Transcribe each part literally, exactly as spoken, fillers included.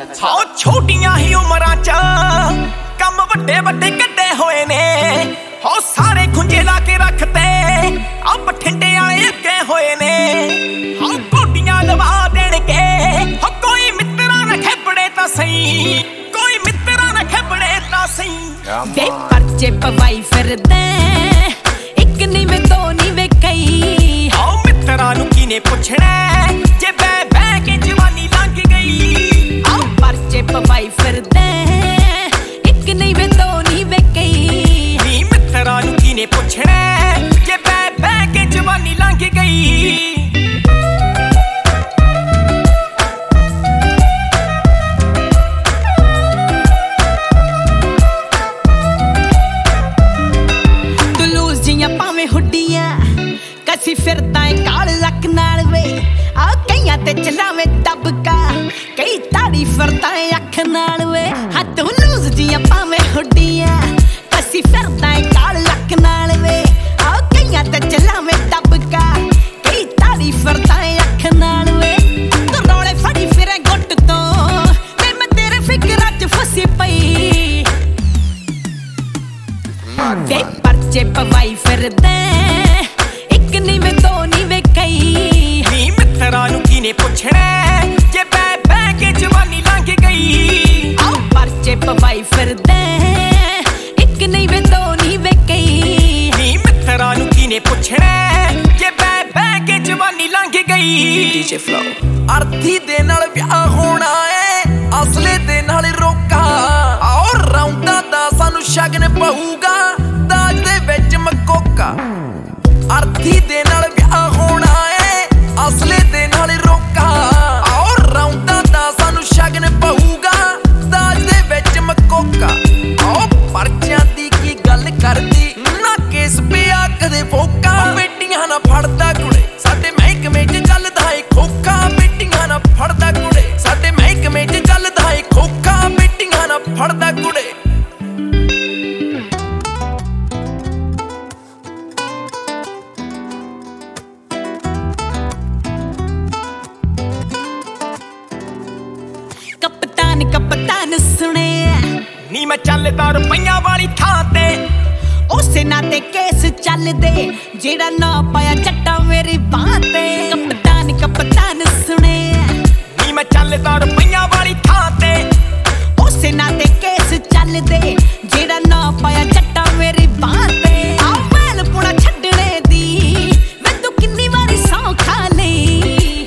हाँ छोटियां ही उमरां च कम वड्डे वड्डे कड्डे होए ने हो सारे खुंजे ला के रखते अब बठिंडे आले अगे होए ने हाँ गोडियां लवा देणगे हो कोई मित्रा ना खेपड़े तां सही कोई मित्रा ना खेपड़े तां सही वे परचे पवाई फिरदे एक नी वे दो नी वे कई हाँ मित्रा नूं कीने पुछणा जे बै बै के जवानी लंघ गई आओ परचे पवाई फिरदे एक नी वे दो नी वे कई नी मित्रा नूं कीने पुछणा जे बै बै के जवानी लंघ गई कसी फिरदा है काल लक नाल वे आ कईयां ते चलावे दबका कई ताड़ी फिरदा है अख नाल वे हां तू लूज जियां पावे हुड्डियां कसी फिरदा है काल लक नाल वे आ कईयां ते चलावे दबका कई ताड़ी फिरदा है अख नाल वे तू रोले फड़ी फिरे गुੱਟ ਤੋਂ ते मैं तेरे फिकरां च फसी पई वे परचे पवाई फिरदे नी वे दो नी वे कई नी मित्रा नूं कीने पुछणा जे बै बै के जवानी लंघ गई आओ परचे पवाई फिरदे एक नी वे दो नी वे कई नी मित्रा नूं कीने पुछणा जे बै बै के जवानी लंघ गई डीजे फ्लो अर्थी दे नाल विआह होना है असले दे नाल रोका आओ रौंदा दा सानू शगन पऊगा दाज दे विच मकोका अर्थी दे नाल विआह होना है असले दे नाल रोका आओ रौंदा दा सानू शगन पऊगा दाज दे विच मकोका आओ परचियां दी की गल करदी ना केस पिया कदे फोका बेटियां ना फड़दा कुड़े साडे महकमे च चलदा है खोखा बेटियां ना फड़दा कुड़े साडे महकमे च चलदा है खोखा बेटियां ना फड़दा कुड़े कप्तान कप्तान सुने नी मैं चलदा रुपइयां वाली थां ते उसे नाते केस चलदे जेड़ा ना पाया जट्टा मेरी बां ते कप्तान कप्तान सुने नी मैं चलदा रुपइयां वाली थां ते उसे नाते केस चलदे जेड़ा ना पाया जट्टा मेरी बां ते आ मैल पुणा छड्डणे दी मैं तू किन्नी वारी सौं खा लई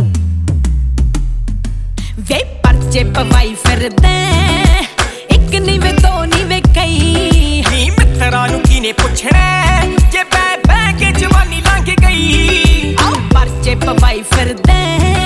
वे परचे पवाई फिरदे एक नी वे दो नी वे कई नी मित्रा नूं कीने पुछणा जे बै बै के जवानी लंघ गई आओ परचे पवाई फिरदे